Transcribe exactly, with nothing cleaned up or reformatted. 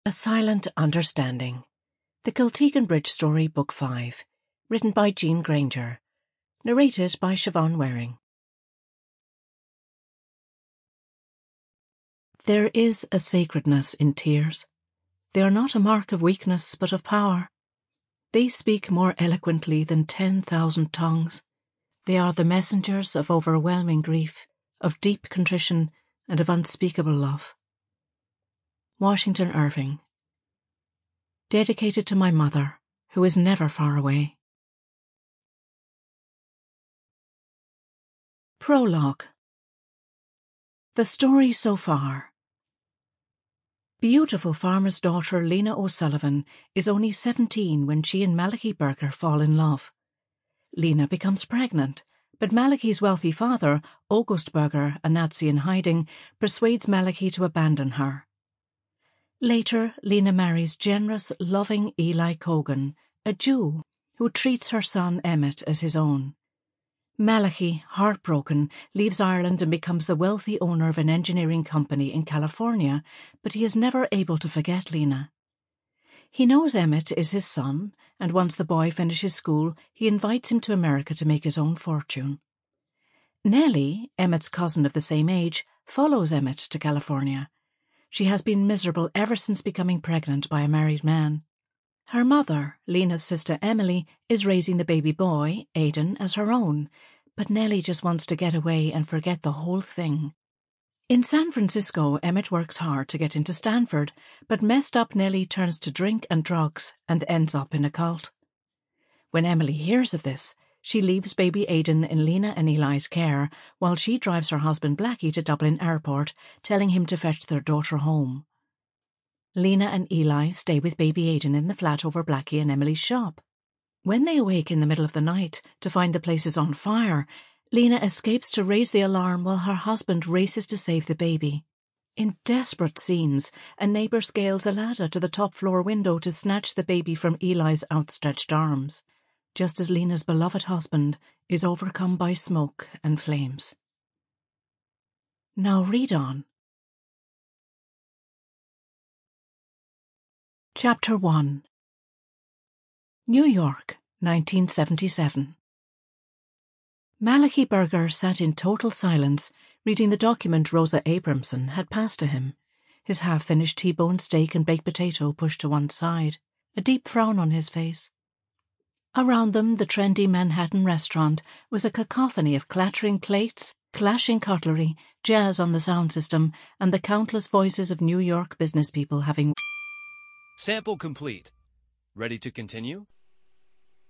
A Silent Understanding. The Kiltegan Bridge Story, Book five. Written by Jean Granger. Narrated by Siobhan Waring. There is a sacredness in tears. They are not a mark of weakness, but of power. They speak more eloquently than ten thousand tongues. They are the messengers of overwhelming grief, of deep contrition, and of unspeakable love. Washington Irving. Dedicated to my mother, who is never far away. Prologue. The story so far. Beautiful farmer's daughter Lena O'Sullivan is only seventeen when she and Malachi Berger fall in love. Lena becomes pregnant, but Malachi's wealthy father, August Berger, a Nazi in hiding, persuades Malachi to abandon her. Later, Lena marries generous, loving Eli Cogan, a Jew, who treats her son Emmett as his own. Malachi, heartbroken, leaves Ireland and becomes the wealthy owner of an engineering company in California, but he is never able to forget Lena. He knows Emmett is his son, and once the boy finishes school, he invites him to America to make his own fortune. Nellie, Emmett's cousin of the same age, follows Emmett to California. She has been miserable ever since becoming pregnant by a married man. Her mother, Lena's sister Emily, is raising the baby boy, Aidan, as her own, but Nellie just wants to get away and forget the whole thing. In San Francisco, Emmett works hard to get into Stanford, but messed up Nellie turns to drink and drugs and ends up in a cult. When Emily hears of this, she leaves baby Aidan in Lena and Eli's care while she drives her husband Blackie to Dublin Airport, telling him to fetch their daughter home. Lena and Eli stay with baby Aidan in the flat over Blackie and Emily's shop. When they awake in the middle of the night to find the place is on fire, Lena escapes to raise the alarm while her husband races to save the baby. In desperate scenes, a neighbour scales a ladder to the top floor window to snatch the baby from Eli's outstretched arms, just as Lena's beloved husband is overcome by smoke and flames. Now read on. Chapter one. New York, nineteen seventy-seven. Malachi Berger sat in total silence, reading the document Rosa Abramson had passed to him, his half-finished T-bone steak and baked potato pushed to one side, a deep frown on his face. Around them, the trendy Manhattan restaurant was a cacophony of clattering plates, clashing cutlery, jazz on the sound system, and the countless voices of New York businesspeople having... Sample complete. Ready to continue?